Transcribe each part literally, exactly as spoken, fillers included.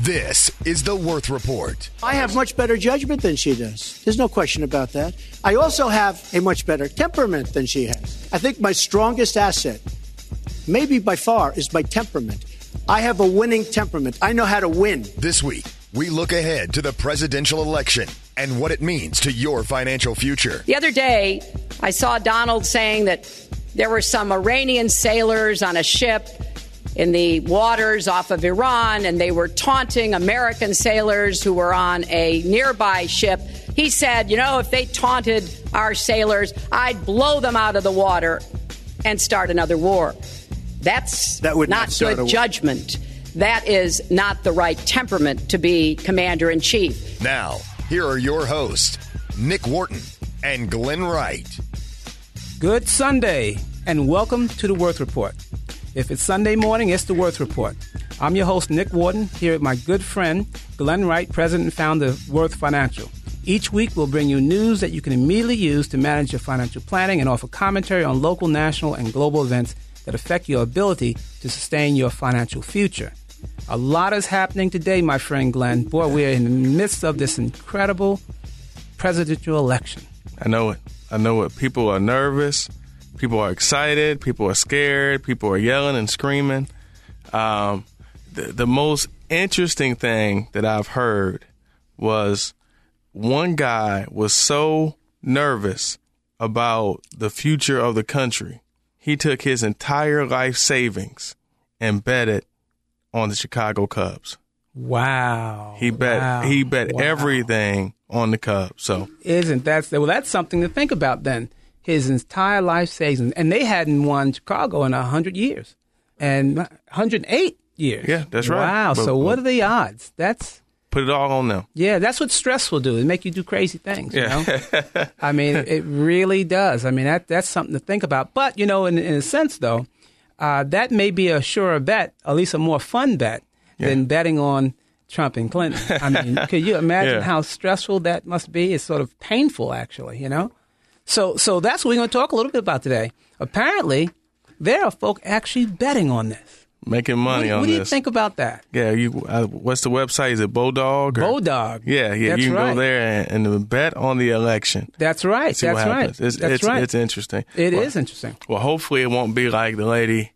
This is The Worth Report. I have much better judgment than she does. There's no question about that. I also have a much better temperament than she has. I think my strongest asset, maybe by far, is my temperament. I have a winning temperament. I know how to win. This week, we look ahead to the presidential election and what it means to your financial future. The other day, I saw Donald saying that there were some Iranian sailors on a ship in the waters off of Iran, and they were taunting American sailors who were on a nearby ship. He said, you know, if they taunted our sailors, I'd blow them out of the water and start another war. That's that would not, not good judgment. That is not the right temperament to be commander-in-chief. Now, here are your hosts, Nick Wharton and Glenn Wright. Good Sunday, and welcome to The Worth Report. If it's Sunday morning, it's The Worth Report. I'm your host, Nick Wharton, here with my good friend, Glenn Wright, president and founder of Worth Financial. Each week, we'll bring you news that you can immediately use to manage your financial planning and offer commentary on local, national, and global events that affect your ability to sustain your financial future. A lot is happening today, my friend Glenn. Boy, we're in the midst of this incredible presidential election. I know it. I know it. People are nervous. People are excited. People are scared. People are yelling and screaming. Um, the, the most interesting thing that I've heard was one guy was so nervous about the future of the country. He took his entire life savings and bet it on the Chicago Cubs. Wow. He bet wow. he bet wow. everything on the Cubs. So Isn't that well that's something to think about then. His entire life savings, and they hadn't won Chicago in a hundred years, and one hundred eight years. Yeah, that's right. Wow. But, so what are the odds? That's put it all on them. Yeah, that's what stress will do. It make you do crazy things. Yeah. You know? I mean, it really does. I mean, that that's something to think about. But you know, in, in a sense, though, uh, that may be a surer bet, at least a more fun bet yeah. than betting on Trump and Clinton. I mean, could you imagine yeah. how stressful that must be? It's sort of painful, actually. You know. So so that's what we're going to talk a little bit about today. Apparently, there are folk actually betting on this. Making money what, on what this. What do you think about that? Yeah, you. Uh, what's the website? Is it Bodog? Or? Bodog. Yeah, yeah. That's you can right. go there and, and bet on the election. That's right. See That's what right. happens. It's, That's it's, right. It's interesting. It well, is interesting. Well, hopefully it won't be like the lady.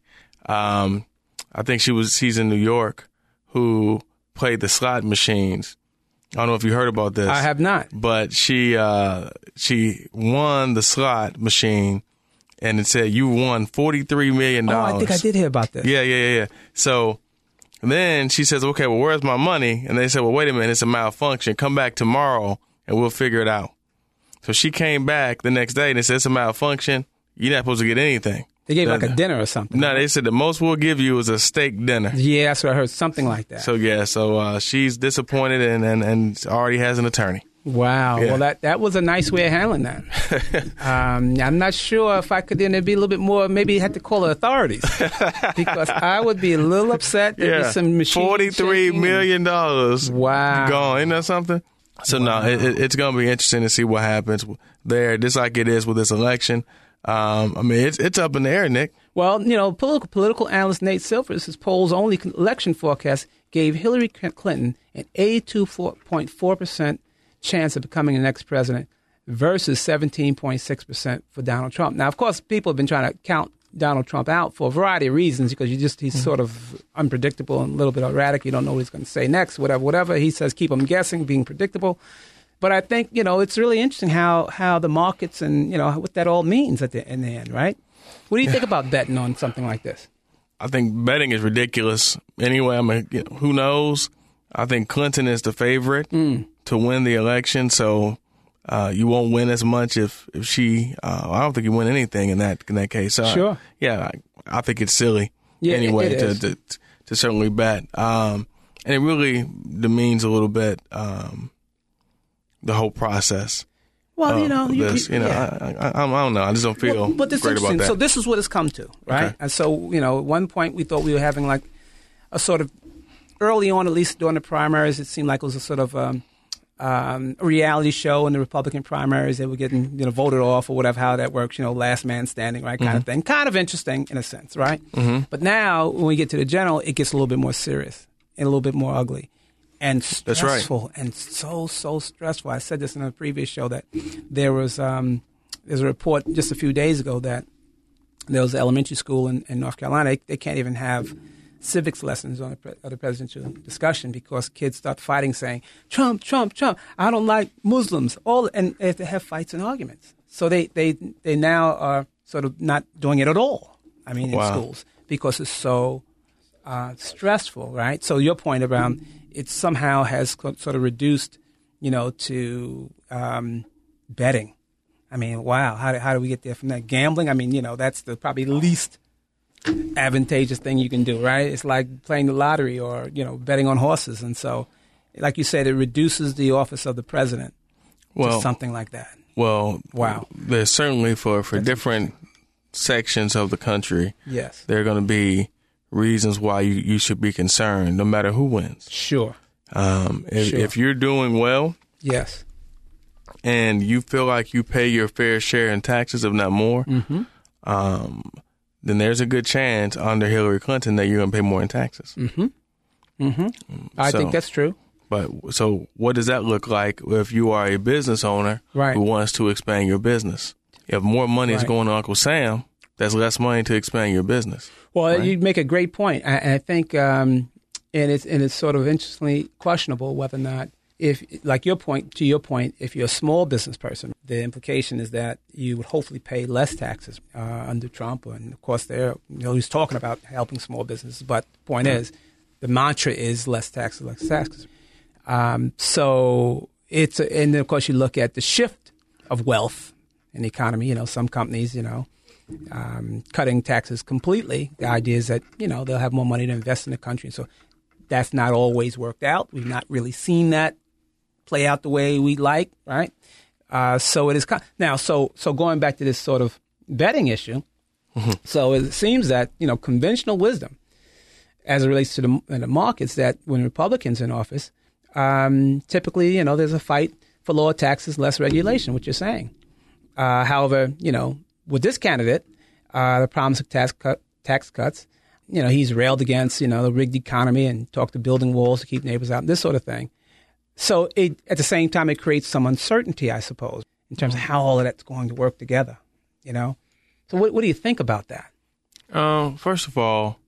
Um, I think she was. She's in New York, who played the slot machines. I don't know if you heard about this. I have not. But she uh, she won the slot machine, and it said you won forty-three million dollars. Oh, I think I did hear about this. Yeah, yeah, yeah, yeah. So then she says, okay, well, where's my money? And they said, well, wait a minute, it's a malfunction. Come back tomorrow, and we'll figure it out. So she came back the next day, and they said, it's a malfunction. You're not supposed to get anything. They gave like a dinner or something. No, they said the most we'll give you is a steak dinner. Yeah, that's what I heard. Something like that. So, yeah, so uh, she's disappointed and, and, and already has an attorney. Wow. Yeah. Well, that, that was a nice way of handling that. um, I'm not sure if I could then be a little bit more, maybe had to call the authorities. Because I would be a little upset. There'd yeah. be some machine forty-three million dollars wow. gone. Isn't that something? So, wow. no, it, it's going to be interesting to see what happens there, just like it is with this election. Um, I mean, it's it's up in the air, Nick. Well, you know, political political analyst Nate Silvers, his poll's only election forecast gave Hillary Clinton an eighty-two point four percent chance of becoming the next president versus seventeen point six percent for Donald Trump. Now, of course, people have been trying to count Donald Trump out for a variety of reasons because you just he's mm-hmm. sort of unpredictable and a little bit erratic. You don't know what he's going to say next, whatever, whatever. He says, keep them guessing, being predictable. But I think, you know, it's really interesting how, how the markets and, you know, what that all means at the, in the end, right? What do you yeah. think about betting on something like this? I think betting is ridiculous. Anyway, I mean, you know, who knows? I think Clinton is the favorite mm. to win the election, so uh, you won't win as much if, if she uh, – I don't think you win anything in that in that case. So sure. I, yeah, I, I think it's silly yeah, anyway it, it to, to to certainly bet. Um, and it really demeans a little bit um, – the whole process. Well, you know, you, this, you know, yeah. I, I, I don't know. I just don't feel well, but this great about that. So this is what it's come to, right? Okay. And so, you know, at one point we thought we were having like a sort of early on, at least during the primaries, it seemed like it was a sort of um, um, a reality show in the Republican primaries. They were getting, you know, voted off or whatever, how that works, you know, last man standing, right, kind mm-hmm. of thing. Kind of interesting in a sense, right? Mm-hmm. But now when we get to the general, it gets a little bit more serious and a little bit more ugly. and That's right. stressful and so, so stressful. I said this in a previous show that there was um, there's a report just a few days ago that there was an elementary school in, in North Carolina. They, they can't even have civics lessons on the, pre- on the presidential discussion because kids start fighting saying, Trump, Trump, Trump, I don't like Muslims. All and they have to have fights and arguments. So they, they, they now are sort of not doing it at all, I mean, wow. in schools because it's so uh, stressful, right? So your point around it somehow has sort of reduced, you know, to um, betting. I mean, wow, how do, how do we get there from that? Gambling, I mean, you know, that's the probably least advantageous thing you can do, right? It's like playing the lottery or, you know, betting on horses. And so, like you said, it reduces the office of the president well, to something like that. Well, wow. There's certainly for, for different sections of the country, yes, there are going to be reasons why you, you should be concerned no matter who wins. Sure. Um, if, sure. if you're doing well, yes, and you feel like you pay your fair share in taxes, if not more, mm-hmm. um, then there's a good chance under Hillary Clinton that you're going to pay more in taxes. Mm-hmm. Mm-hmm. I so, think that's true. But so what does that look like if you are a business owner right. who wants to expand your business? If more money right. is going to Uncle Sam, that's less money to expand your business. Well, right? you make a great point. I, I think, um, and it's and it's sort of interestingly questionable whether or not, if, like your point, to your point, if you're a small business person, the implication is that you would hopefully pay less taxes uh, under Trump. And of course, there, you know, he's talking about helping small businesses. But the point mm-hmm. is, the mantra is less taxes, less taxes. Um, so it's, a, and then of course you look at the shift of wealth in the economy. You know, some companies, you know, um, cutting taxes completely. The idea is that, you know, they'll have more money to invest in the country. So that's not always worked out. We've not really seen that play out the way we like, right? Uh, so it is con- now. So so going back to this sort of betting issue. Mm-hmm. So it seems that, you know, conventional wisdom, as it relates to the, the markets, that when Republicans in office, um, typically, you know, there's a fight for lower taxes, less regulation, which you're saying. Uh, however, you know, with this candidate, uh, the promise of tax cut, tax cuts, you know, he's railed against, you know, the rigged economy and talked to building walls to keep neighbors out, this sort of thing. So it, at the same time, it creates some uncertainty, I suppose, in terms of how all of that's going to work together, you know? So what, what do you think about that? Um, first of all,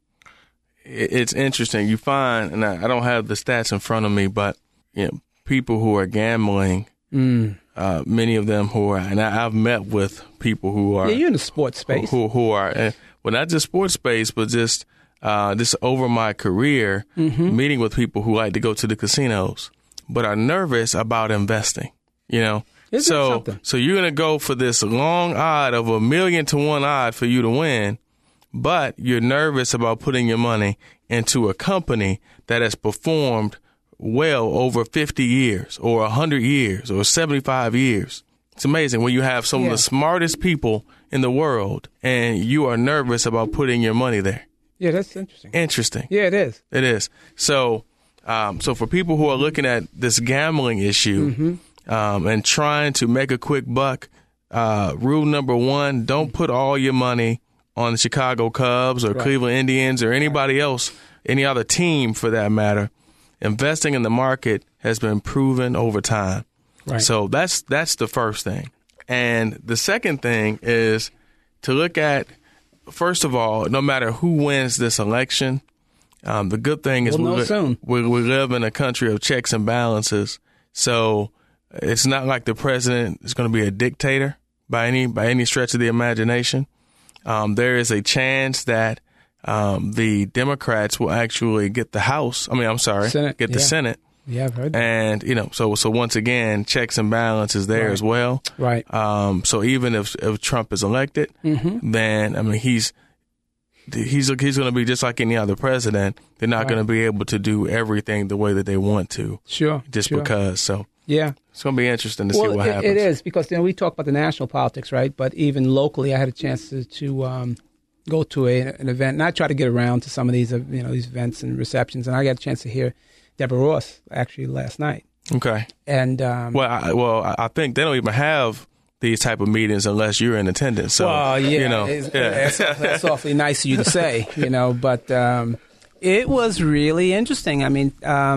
it, it's interesting. You find, and I, I don't have the stats in front of me, but you know, people who are gambling, mm. uh, many of them who are, and I, I've met with people who are. Yeah, you're in the sports space. Who, who, who are, uh, well, not just sports space, but just uh, just over my career, mm-hmm. meeting with people who like to go to the casinos, but are nervous about investing, you know? Isn't so, so you're going to go for this long odd of a million to one odd for you to win, but you're nervous about putting your money into a company that has performed well over fifty years or one hundred years or seventy-five years. It's amazing when you have some yeah. of the smartest people in the world and you are nervous about putting your money there. Yeah, that's interesting. Interesting. Yeah, it is. It is. So, um, so for people who are looking at this gambling issue, mm-hmm. Um, and trying to make a quick buck, uh, rule number one, don't put all your money on the Chicago Cubs or right. Cleveland Indians or anybody else, any other team for that matter. Investing in the market has been proven over time. Right. So that's that's the first thing. And the second thing is to look at, first of all, no matter who wins this election, um, the good thing is we'll we, know soon. we, we live in a country of checks and balances. So it's not like the president is going to be a dictator by any by any stretch of the imagination. Um, there is a chance that um, the Democrats will actually get the House. I mean, I'm sorry, Senate, get the yeah. Senate. Yeah, I've heard that. And you know, so so once again, checks and balances there right. as well. Right. Um, so even if if Trump is elected, mm-hmm. then I mean he's he's he's going to be just like any other president. They're not right. going to be able to do everything the way that they want to. Sure. Just sure. because. So. Yeah. It's going to be interesting to well, see what it, happens. It is, because you know, we talk about the national politics, right? But even locally, I had a chance to, to um, go to a, an event, and I try to get around to some of these, uh, you know, these events and receptions, and I got a chance to hear Deborah Ross actually last night. Okay. And um, well, I, well, I think they don't even have these type of meetings unless you're in attendance. So, well, yeah, you know, it's, yeah. That's, that's awfully nice of you to say, you know. But um, it was really interesting. I mean. Um,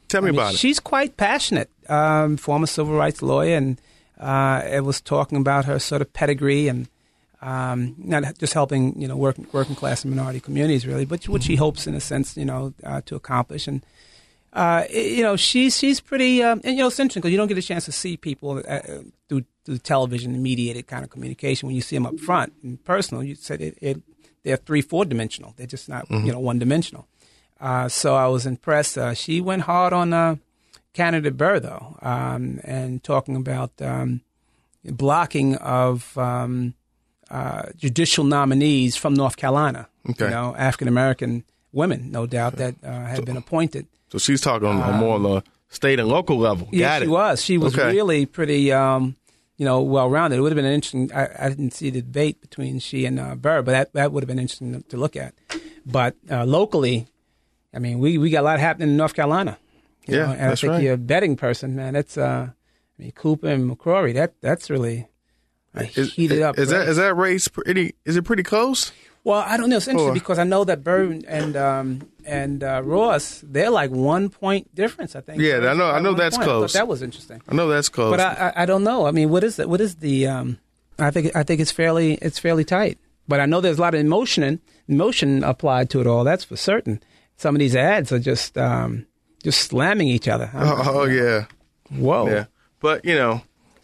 Tell me I mean, about it. She's quite passionate, um, former civil rights lawyer, and uh, it was talking about her sort of pedigree and um, not just helping, you know, working working class and minority communities, really, but what she hopes, in a sense, you know, uh, to accomplish. And uh, you know, she's she's pretty, um, and you know, it's interesting because you don't get a chance to see people uh, through through television mediated kind of communication. When you see them up front and personal, you said it, it they're three, four dimensional. They're just not, mm-hmm. you know, one dimensional. Uh, so I was impressed. Uh, she went hard on uh, candidate Burr, though, um, and talking about um, blocking of um, uh, judicial nominees from North Carolina. Okay. You know, African American women, no doubt, that uh, had so, been appointed. So she's talking on um, more on the state and local level. Yeah, Got she it. was. She was okay. really pretty, um, you know, well-rounded. It would have been interesting. I, I didn't see the debate between she and uh, Burr, but that, that would have been interesting to look at. But uh, locally, I mean, we, we got a lot happening in North Carolina. You yeah, know? And that's I think right. you're a betting person, man. That's, uh, I mean, Cooper and McCrory, that, that's really uh, is, heated is, up. Is right? that is that race pretty, is it pretty close? Well, I don't know. It's interesting or, because I know that Burr and um, and uh, Ross, they're like one point difference, I think. Yeah, I know. I know that's point. close. I that was interesting. I know that's close. But I, I, I don't know. I mean, what is that? What is the? Um, I think I think it's fairly it's fairly tight. But I know there's a lot of emotion and emotion applied to it all. That's for certain. Some of these ads are just um, just slamming each other. Oh, oh yeah. Whoa. Yeah. But you know,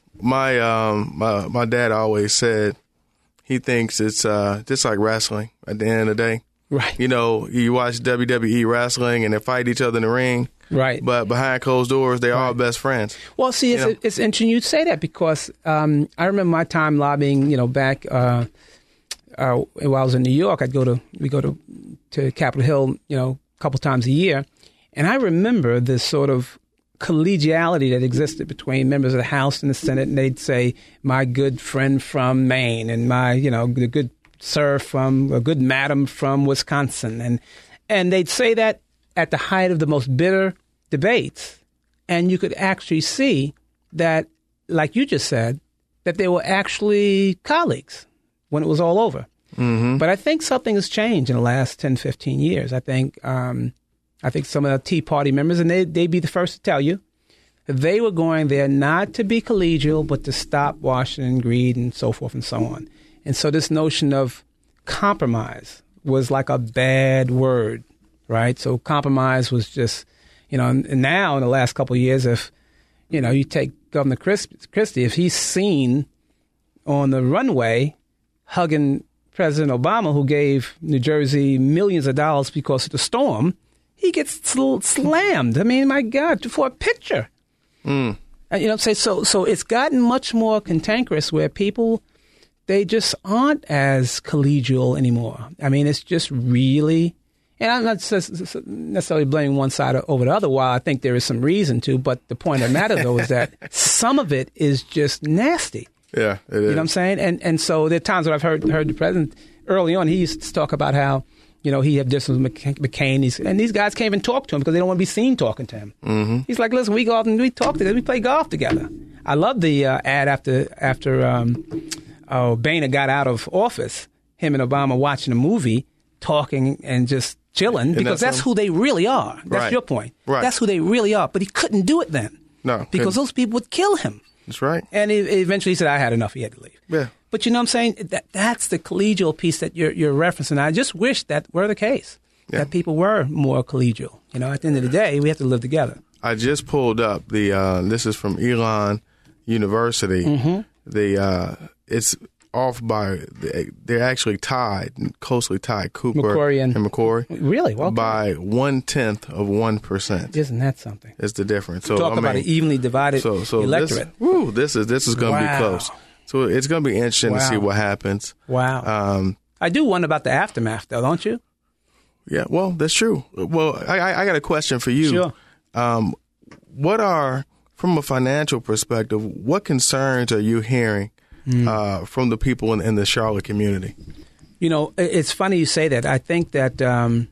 my um my my dad always said he thinks it's uh just like wrestling at the end of the day. Right. You know, you watch W W E wrestling and they fight each other in the ring. Right. But behind closed doors, they're right. all best friends. Well, see, it's, you know? it's interesting you say that because um, I remember my time lobbying, you know, back uh, uh, while I was in New York. I'd go to, we go to, to Capitol Hill, you know, a couple times a year. And I remember this sort of collegiality that existed between members of the House and the Senate. And they'd say, my good friend from Maine and my, you know, the good sir from, a good madam from Wisconsin. And, and they'd say that at the height of the most bitter debates. And you could actually see that, like you just said, that they were actually colleagues when it was all over. Mm-hmm. But I think something has changed in the last ten, fifteen years. I think um, I think some of the Tea Party members, and they, they'd be the first to tell you, they were going there not to be collegial, but to stop Washington greed and so forth and so on. And so this notion of compromise was like a bad word, right? So compromise was just, you know, and now in the last couple of years, if, you know, you take Governor Christie, if he's seen on the runway hugging President Obama, who gave New Jersey millions of dollars because of the storm, he gets sl- slammed. I mean, my God, for a picture. Mm. You know what I'm saying? So, so it's gotten much more cantankerous where people, they just aren't as collegial anymore. I mean, it's just really, and I'm not necessarily blaming one side over the other, while I think there is some reason to, but the point of the matter, though, is that some of it is just nasty. Yeah, it is. You know what I'm saying? And and so there are times when I've heard heard the president early on, he used to talk about how, you know, he had distance with McCain, these, and these guys can't even talk to him because they don't want to be seen talking to him. Mm-hmm. He's like, listen, we go out and we talk together, we play golf together. I love the uh, ad after after um, uh, Boehner got out of office, him and Obama watching a movie, talking and just chilling, because that's, that's who they really are. That's right. your point. Right. That's who they really are. But he couldn't do it then. No. Because couldn't. those people would kill him. That's right. And he, eventually he said, I had enough. He had to leave. Yeah. But you know what I'm saying? That That's the collegial piece that you're, you're referencing. I just wish that were the case, yeah. that people were more collegial. You know, at the end of the day, we have to live together. I just pulled up the, uh, this is from Elon University. Mm-hmm. The uh, It's off by, they're actually tied, closely tied, Cooper McCrory and, and McCrory. Really? Well, by one-tenth of one percent. Isn't that something? It's the difference. So, Talk I mean, about an evenly divided so, so electorate. This, woo, this is, this is going to wow. be close. So it's going to be interesting wow. to see what happens. Wow. Um, I do wonder about the aftermath, though, don't you? Yeah, well, that's true. Well, I, I got a question for you. Sure. Um, what are, from a financial perspective, what concerns are you hearing mm. uh, from the people in, in the Charlotte community? You know, it's funny you say that. I think that um,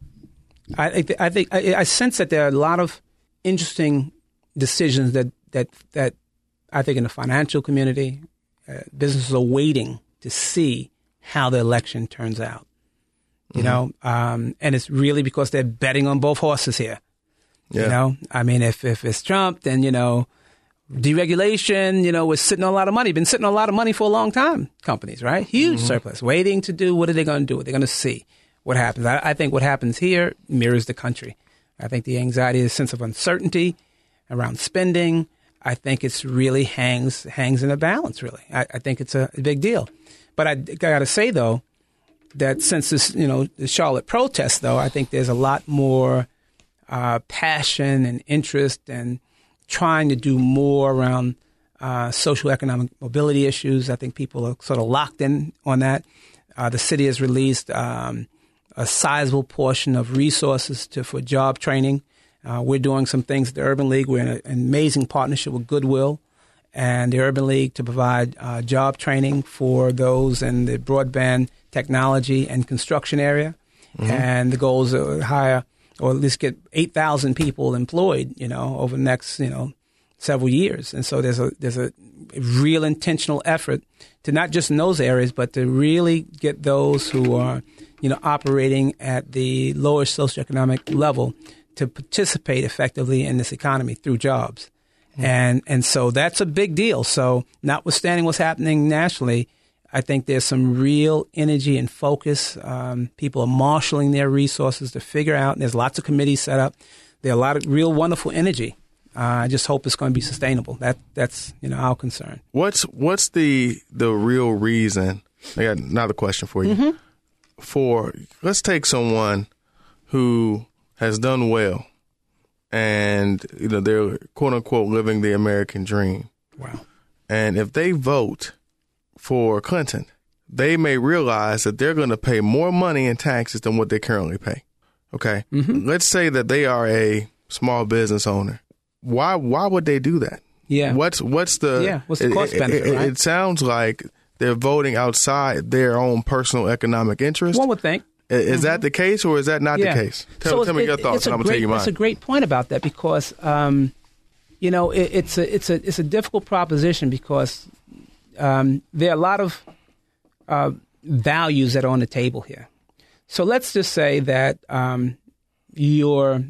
I, I think I, I sense that there are a lot of interesting decisions that that that I think in the financial community, uh, businesses are waiting to see how the election turns out. You mm-hmm. know, um, and it's really because they're betting on both horses here. Yeah. You know, I mean, if, if it's Trump, then, you know, deregulation, you know, we're sitting on a lot of money, been sitting on a lot of money for a long time, companies, right? Huge mm-hmm. surplus, waiting to do, what are they going to do? They're going to see what happens. I, I think what happens here mirrors the country. I think the anxiety, the sense of uncertainty around spending, I think it's really hangs hangs in a balance, really. I, I think it's a, a big deal. But I, I got to say, though, that since this, you know, the Charlotte protests, though, I think there's a lot more uh, passion and interest and trying to do more around uh, social economic mobility issues. I think people are sort of locked in on that. Uh, the city has released um, a sizable portion of resources to for job training. Uh, we're doing some things at the Urban League. We're in a, an amazing partnership with Goodwill and the Urban League to provide uh, job training for those in the broadband technology and construction area. Mm-hmm. And the goal is to hire or at least get eight thousand people employed, you know, over the next, you know, several years. And so there's a there's a real intentional effort to not just in those areas, but to really get those who are, you know, operating at the lower socioeconomic level to participate effectively in this economy through jobs. Mm-hmm. And and so that's a big deal. So notwithstanding what's happening nationally, I think there's some real energy and focus. Um, people are marshaling their resources to figure out, and there's lots of committees set up. There are a lot of real wonderful energy. Uh, I just hope it's going to be sustainable. That That's, you know, our concern. What's what's the the real reason? I got another question for you. Mm-hmm. For let's take someone who has done well, and you know they're quote unquote living the American dream. Wow! And if they vote for Clinton, they may realize that they're going to pay more money in taxes than what they currently pay. Okay, mm-hmm. Let's say that they are a small business owner. Why? Why would they do that? Yeah. What's What's the yeah? What's the cost it, benefit? It, right? it sounds like they're voting outside their own personal economic interest. One would think. Is mm-hmm. that the case, or is that not yeah. the case? Tell, so tell me it, your thoughts, and I'm gonna great, tell you mine. That's a great point about that because, um, you know, it, it's a it's a it's a difficult proposition because um, there are a lot of uh, values that are on the table here. So let's just say that um, your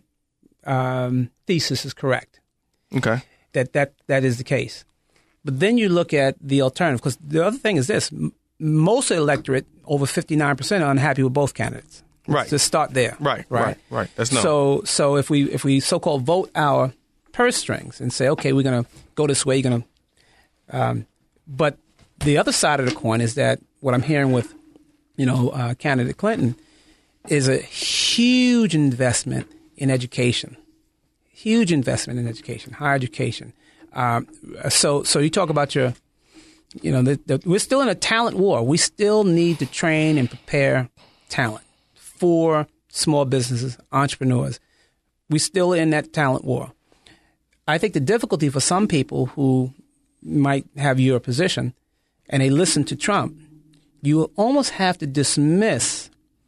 um, thesis is correct. Okay. That that that is the case, but then you look at the alternative because the other thing is this. Most of the electorate, over fifty-nine percent, are unhappy with both candidates. Right. To start there. Right, right, right. right. That's no. So, so if we if we so-called vote our purse strings and say, okay, we're going to go this way, you're going to. Um, but the other side of the coin is that what I'm hearing with, you know, uh, candidate Clinton is a huge investment in education, huge investment in education, higher education. Um, so, so you talk about your. You know, the, the, we're still in a talent war. We still need to train and prepare talent for small businesses, entrepreneurs. We're still in that talent war. I think the difficulty for some people who might have your position and they listen to Trump, you almost have to dismiss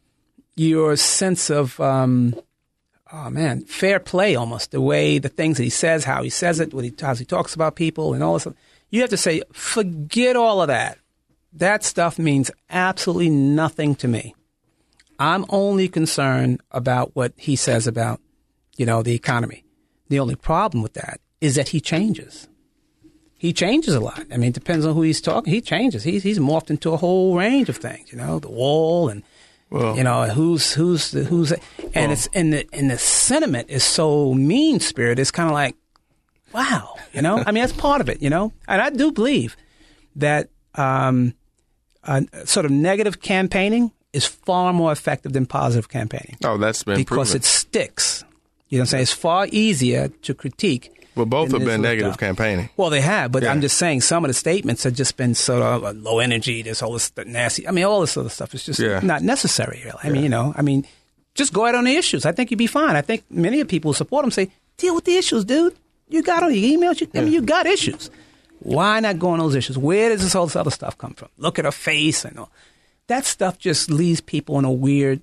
your sense of, um, oh man, fair play almost, the way, the things that he says, how he says it, what he, how he talks about people and all this. You have to say, forget all of that. That stuff means absolutely nothing to me. I'm only concerned about what he says about, you know, the economy. The only problem with that is that he changes. He changes a lot. I mean, it depends on who he's talking. He changes. He's he's morphed into a whole range of things. You know, the wall and well, you know who's who's who's and well, it's and the and the sentiment is so mean spirited. It's kind of like. Wow, you know, I mean, that's part of it, you know, and I do believe that um, uh, sort of negative campaigning is far more effective than positive campaigning. Oh, that's been because proven. It sticks. You know what I'm saying? It's far easier to critique. Well, both have been negative stuff. campaigning. Well, they have, but yeah. I'm just saying some of the statements have just been sort of uh, low energy, this whole this nasty. I mean, all this other stuff is just yeah. not necessary, really. I yeah. mean, you know, I mean, just go out on the issues. I think you'd be fine. I think many of the people who support them say, deal with the issues, dude. You got all your emails. You, I mean, you got issues. Why not go on those issues? Where does this all this other stuff come from? Look at her face and all. That stuff just leaves people in a weird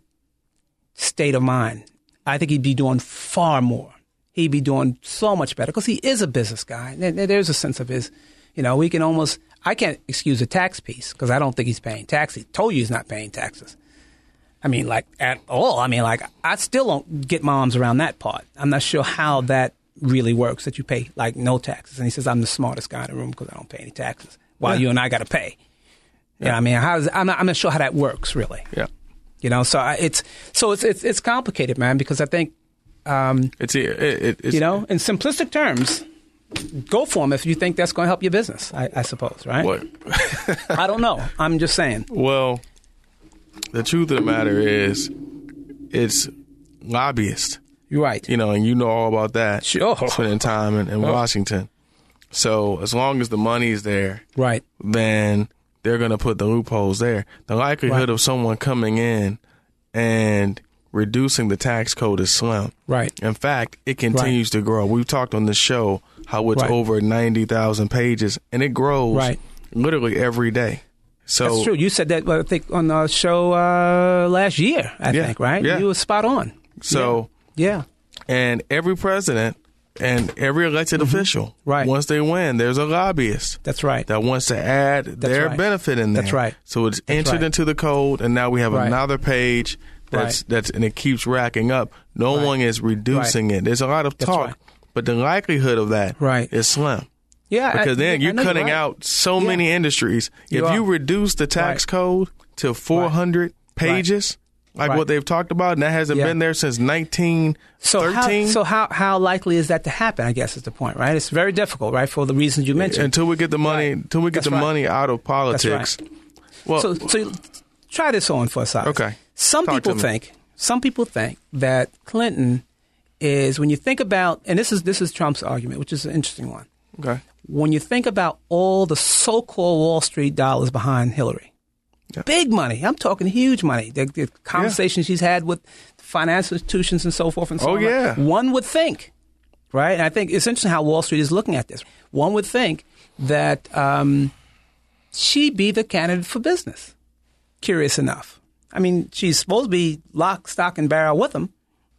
state of mind. I think he'd be doing far more. He'd be doing so much better because he is a business guy. There's a sense of his, you know, we can almost, I can't excuse the tax piece because I don't think he's paying taxes. He told you he's not paying taxes. I mean, like, at all. I mean, like, I still don't get my arms around that part. I'm not sure how that really works, that you pay, like, no taxes. And he says, I'm the smartest guy in the room because I don't pay any taxes, while yeah. you and I got to pay. Yeah. You know, I mean, how does, I'm, not, I'm not sure how that works, really. Yeah. You know, so I, it's so it's, it's it's complicated, man, because I think, um, it's, it, it, it's you know, in simplistic terms, go for them if you think that's going to help your business, I, I suppose, right? What? I don't know. I'm just saying. Well, the truth of the matter is, it's lobbyists. You're right. You know, and you know all about that. Sure. Spending time in, in oh. Washington. So as long as the money's there, right, then they're going to put the loopholes there. The likelihood right. of someone coming in and reducing the tax code is slim. Right. In fact, it continues right. to grow. We've talked on the show how it's right. over ninety thousand pages, and it grows right. literally every day. So that's true. You said that, I think, on the show uh, last year, I yeah, think, right? Yeah. You were spot on. So, yeah. yeah. And every president and every elected mm-hmm. official, right. once they win, there's a lobbyist. That's right. That wants to add that's their right. benefit in there. That's right. So it's that's entered right. into the code, and now we have right. another page that's, right. that's and it keeps racking up. No right. one is reducing right. it. There's a lot of that's talk, right. but the likelihood of that right. is slim. Yeah, because I, then I you're cutting you're right. out so yeah. many industries. You if are. you reduce the tax right. code to four hundred right. pages, like right. what they've talked about, and that hasn't yeah. been there since nineteen thirteen. So, how, so how how likely is that to happen, I guess is the point, right? It's very difficult, right, for the reasons you mentioned. Until we get the money, right. until we get That's the right. money out of politics. That's right. Well, so, so try this on for a second. Okay. Some Talk people think, some people think that Clinton is, when you think about, and this is this is Trump's argument, which is an interesting one. Okay. When you think about all the so-called Wall Street dollars behind Hillary, yeah. big money, I'm talking huge money, the, the conversations yeah. she's had with financial institutions and so forth and so oh, on. yeah. One would think, right? And I think it's interesting how Wall Street is looking at this. One would think that um, she'd be the candidate for business. Curious enough. I mean, she's supposed to be lock, stock, and barrel with them.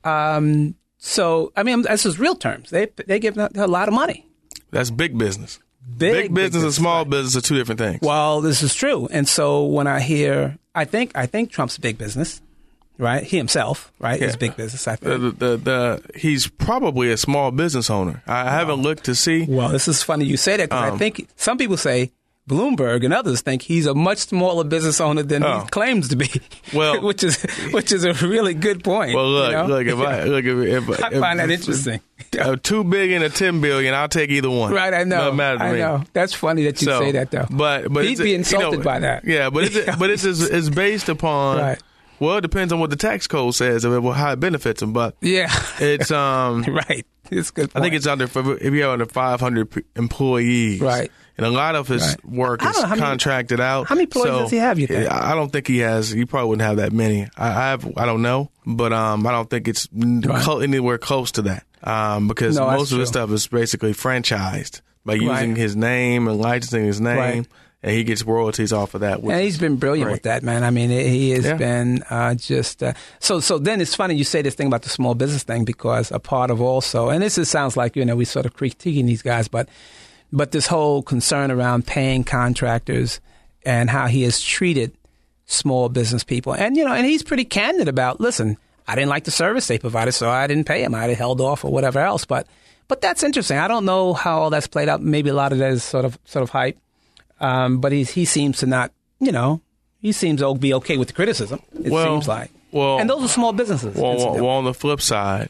Um, so, I mean, this is real terms. They they give her a lot of money. That's big business. Big, big business, business and small right. business are two different things. Well, this is true. And so when I hear, I think I think Trump's big business, right? He himself, right, yeah. is big business, I think. The, the, the, he's probably a small business owner. I wow. haven't looked to see. Well, this is funny you say that because um, I think some people say Bloomberg and others think he's a much smaller business owner than oh. he claims to be. Well, which is which is a really good point. Well, look, you know? look if I look if, if I if, find that if, interesting. Uh, two billion or ten billion, I'll take either one. Right, I know. No matter to I me. know. That's funny that you so, say that, though. But but he'd be insulted you know, by that. Yeah, but it's but it's it's based upon. Right. Well, it depends on what the tax code says of how it benefits them. But yeah, it's um right. It's a good point. I think it's under if you have under five hundred employees, right. And a lot of his right. work is contracted many, out. How many employees so does he have, you think? I don't think he has. He probably wouldn't have that many. I, I have. I don't know, but um, I don't think it's right. cl- anywhere close to that. Um, because no, most of true. his stuff is basically franchised by using right. his name and licensing his name. Right. And he gets royalties off of that. And he's been brilliant great. with that, man. I mean, he has yeah. been uh, just uh, so. So then it's funny you say this thing about the small business thing because a part of also, and this is, sounds like you know we sort of critiquing these guys, but but this whole concern around paying contractors and how he has treated small business people, and you know, and he's pretty candid about, listen, I didn't like the service they provided, so I didn't pay him. I held off or whatever else. But but that's interesting. I don't know how all that's played out. Maybe a lot of that is sort of sort of hype. Um, but he's, he seems to not, you know, he seems to be okay with the criticism, it well, seems like. Well, and those are small businesses. Well, well, well on the flip side,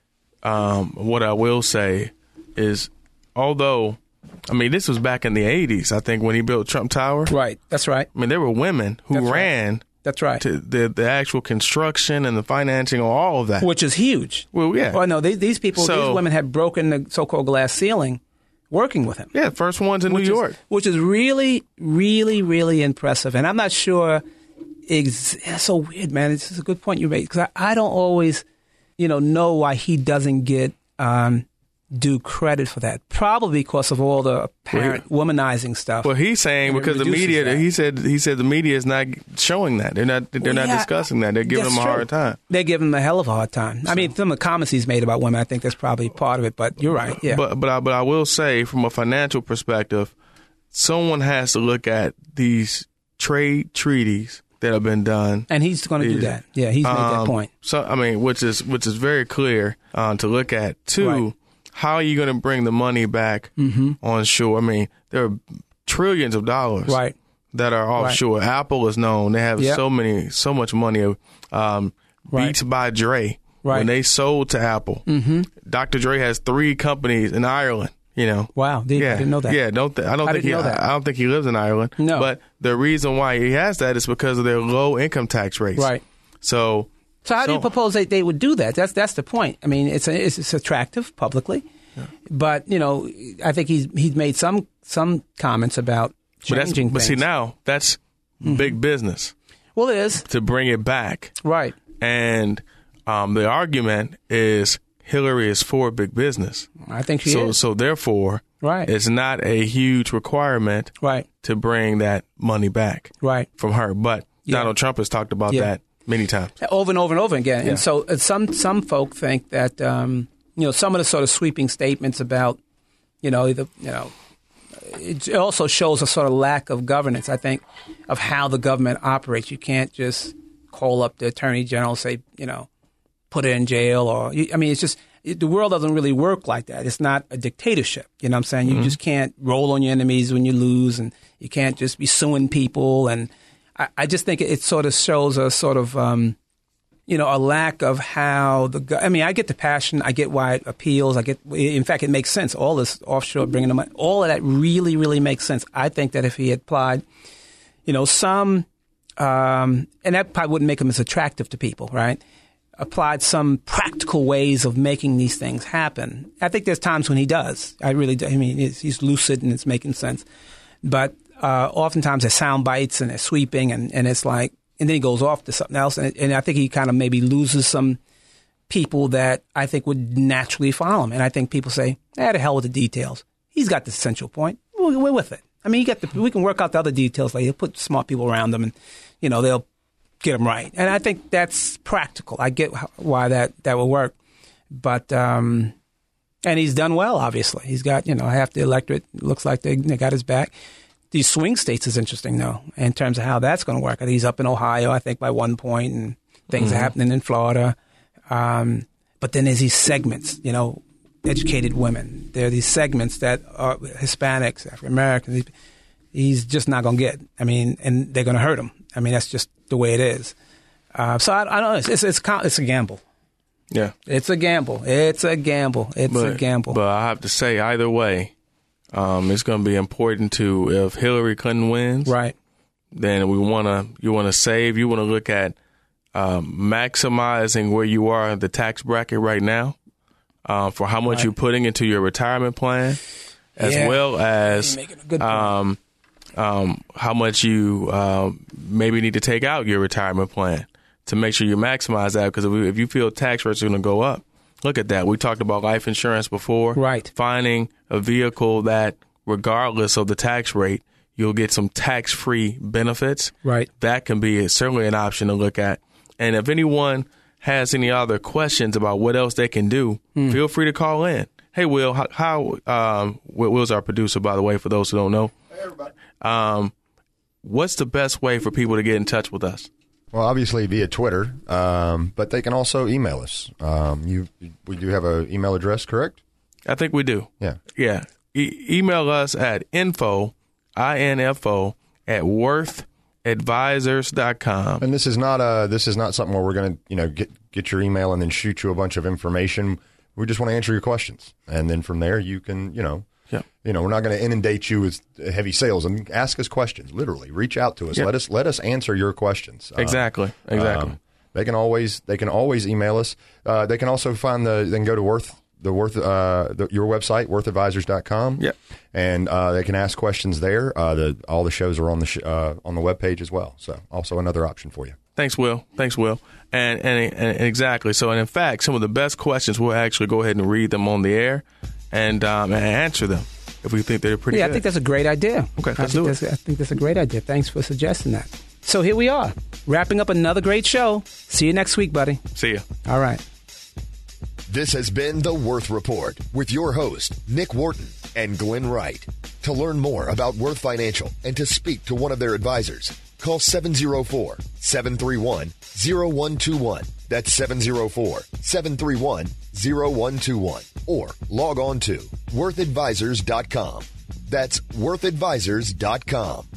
um, what I will say is, although, I mean, this was back in the eighties, I think, when he built Trump Tower. Right, that's right. I mean, there were women who that's ran right. That's right. to the, the actual construction and the financing of all of that. Which is huge. Well, yeah. Well, no, they, these people, so, these women had broken the so-called glass ceiling working with him. Yeah, first ones in New York. Is, which is really, really, really impressive. And I'm not sure, ex- it's so weird, man. This is a good point you made, because I, I don't always, you know, know why he doesn't get um, due credit for that. Probably because of all the apparent well, he, womanizing stuff. Well, he's saying because the media, that. he said he said the media is not showing that. They're not they're well, not yeah, discussing that. They're giving him a true. hard time. They're giving him a hell of a hard time. So. I mean, some of the comments he's made about women, I think that's probably part of it, but you're right. Yeah. But but I, but I will say, from a financial perspective, someone has to look at these trade treaties that have been done. And he's going to do that. Yeah, he's made um, that point. So, I mean, which is which is very clear uh, to look at. Two, right. How are you going to bring the money back mm-hmm. onshore? I mean, there are trillions of dollars right. that are offshore. Right. Apple is known. They have yep. so many, so much money. Um, right. Beats by Dre. Right. When they sold to Apple, mm-hmm. Doctor Dre has three companies in Ireland. You know, wow, did, yeah, I didn't know that. Yeah, don't th- I don't I think he, know that. I, I don't think he lives in Ireland. No, but the reason why he has that is because of their low income tax rates. Right. So, so how so, do you propose that they would do that? That's that's the point. I mean, it's a, it's, it's attractive publicly, yeah. but you know, I think he's he's made some some comments about changing but, but things. see, now that's mm-hmm. big business. Well, it is to bring it back, right? And um, the argument is Hillary is for big business. I think she so, is. So therefore, right. it's not a huge requirement right. to bring that money back right. from her. But yeah. Donald Trump has talked about yeah. that many times. Over and over and over again. Yeah. And so uh, some some folk think that, um, you know, some of the sort of sweeping statements about, you know, the, you know, it also shows a sort of lack of governance, I think, of how the government operates. You can't just call up the attorney general and say, you know, put it in jail or, I mean, it's just, it, the world doesn't really work like that. It's not a dictatorship. You know what I'm saying? You mm-hmm. just can't roll on your enemies when you lose, and you can't just be suing people. And I, I just think it, it sort of shows a sort of, um, you know, a lack of how the, I mean, I get the passion. I get why it appeals. I get, in fact, it makes sense. All this offshore bringing the money, all of that really, really makes sense. I think that if he had applied, you know, some, um, and that probably wouldn't make him as attractive to people, right? Applied some practical ways of making these things happen. I think there's times when he does. I really do. I mean, he's, he's lucid and it's making sense. But uh, oftentimes there's sound bites and they're sweeping and, and it's like, and then he goes off to something else. And, and I think he kind of maybe loses some people that I think would naturally follow him. And I think people say, eh, the hell with the details. He's got the essential point. We're, we're with it. I mean, you got the, we can work out the other details. Like he'll put smart people around him and, you know, they'll get them right. And I think that's practical. I get why that, that will work. But, um, and he's done well, obviously. He's got, you know, half the electorate. Looks like they, they got his back. These swing states is interesting, though, in terms of how that's going to work. He's up in Ohio, I think, by one point, and things mm-hmm. are happening in Florida. Um, but then there's these segments, you know, educated women. There are these segments that are Hispanics, African Americans. He's just not going to get. I mean, and they're going to hurt him. I mean, that's just the way it is. Uh, so I, I don't know. It's, it's it's it's a gamble. Yeah, it's a gamble. It's a gamble. It's but, a gamble. But I have to say, either way, um, it's going to be important to if Hillary Clinton wins, right? Then we want to you want to save. You want to look at um, maximizing where you are in the tax bracket right now uh, for how much right. you're putting into your retirement plan, as yeah. well as. Um, Um, how much you uh, maybe need to take out your retirement plan to make sure you maximize that. Because if, if you feel tax rates are going to go up, look at that. We talked about life insurance before. Right. Finding a vehicle that, regardless of the tax rate, you'll get some tax-free benefits. Right. That can be certainly an option to look at. And if anyone has any other questions about what else they can do, mm. feel free to call in. Hey, Will, how, how um, Will's our producer, by the way, for those who don't know. Hey, everybody. Um, what's the best way for people to get in touch with us? Well, obviously via Twitter, um, but they can also email us. Um, you, we do have an email address, correct? I think we do. Yeah. Yeah. E- email us at info, I N F O, at worth advisors dot com. And this is not a, this is not something where we're going to, you know, get, get your email and then shoot you a bunch of information. We just want to answer your questions. And then from there you can, you know, Yeah. You know, we're not going to inundate you with heavy sales. I mean, ask us questions, literally. Reach out to us. Yeah. Let us let us answer your questions. Exactly. Uh, exactly. Um, they can always they can always email us. Uh, they can also find the they can go to Worth the Worth uh, the, your website worth advisors dot com. Yeah. And uh, they can ask questions there. Uh, the all the shows are on the sh- uh, on the webpage as well. So also another option for you. Thanks, Will. Thanks, Will. And, and and exactly. So, and in fact, some of the best questions, we'll actually go ahead and read them on the air and um, and answer them if we think they're pretty yeah, good. I think that's a great idea. Okay, let's I do it. it. I think that's a great idea. Thanks for suggesting that. So here we are, wrapping up another great show. See you next week, buddy. See you. All right. This has been The Worth Report with your host, Nick Wharton and Glenn Wright. To learn more about Worth Financial and to speak to one of their advisors, Call seven oh four, seven three one, oh one two one. That's seven oh four, seven three one, oh one two one. Or log on to worth advisors dot com. That's worth advisors dot com.